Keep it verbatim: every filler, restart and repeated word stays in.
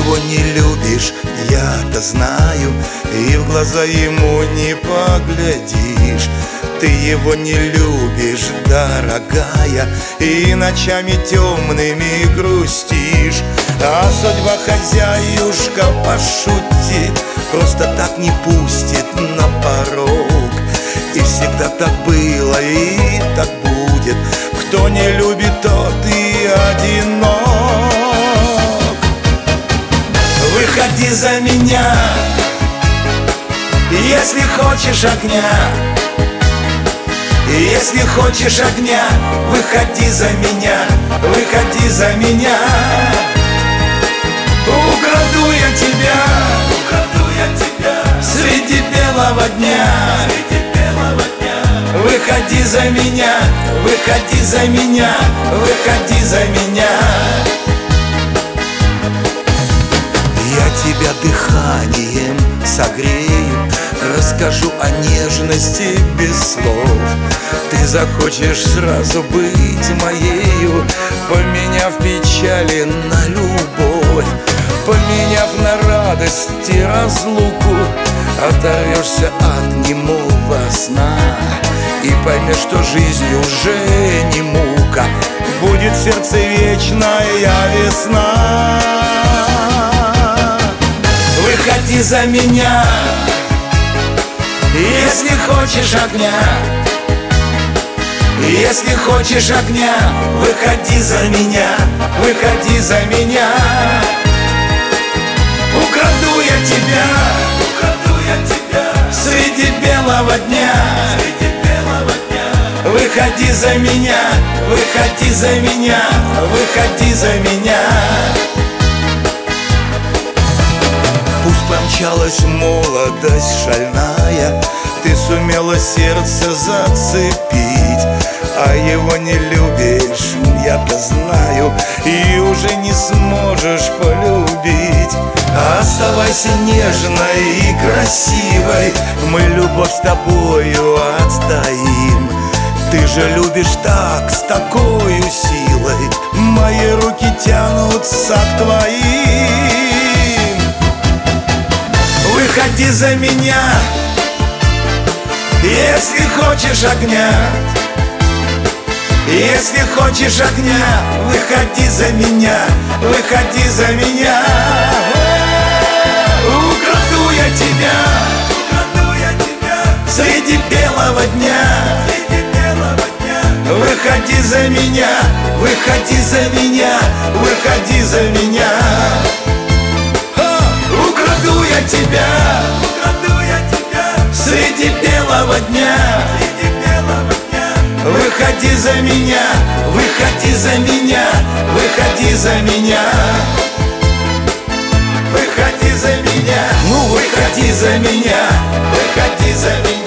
его не любишь, я-то знаю, и в глаза ему не поглядишь. Ты его не любишь, дорогая, и ночами темными грустишь. А судьба хозяюшка пошутит, просто так не пустит на порог. И всегда так было, и так будет. Кто не любит, тот и одинок. Выходи за меня, если хочешь огня. Если хочешь огня, выходи за меня, выходи за меня. Украду я тебя, украду я тебя среди белого дня, среди белого дня. Выходи за меня, выходи за меня, выходи за меня. Я тебя дыханием согрею, расскажу о нежности без слов. Ты захочешь сразу быть моею, поменяв печали на любовь, поменяв на радость и разлуку. Оторвешься от немого сна и поймешь, что жизнь уже не мука. Будет в сердце вечная весна. Выходи за меня, если хочешь огня. Если хочешь огня, выходи за меня, выходи за меня. Украду я тебя, украду я тебя среди белого дня, среди белого дня. Выходи за меня, выходи за меня, выходи за меня. Пусть помчалась молодость шальная, ты сумела сердце зацепить, а его не любишь, я-то знаю, и уже не сможешь полюбить. Оставайся нежной и красивой, мы любовь с тобою отстоим. Ты же любишь так, с такой силой, мои руки тянутся к твоим. Выходи за меня, если хочешь огня. Если хочешь огня, выходи за меня, выходи за меня. Украду я тебя, украду я тебя среди белого дня, среди белого дня. Выходи за меня, выходи за меня, выходи за меня. Украду я тебя, украду я тебя среди белого дня, среди белого дня. Выходи за меня, выходи за меня, выходи за меня. Выходи за меня, ну выходи за меня, выходи за меня.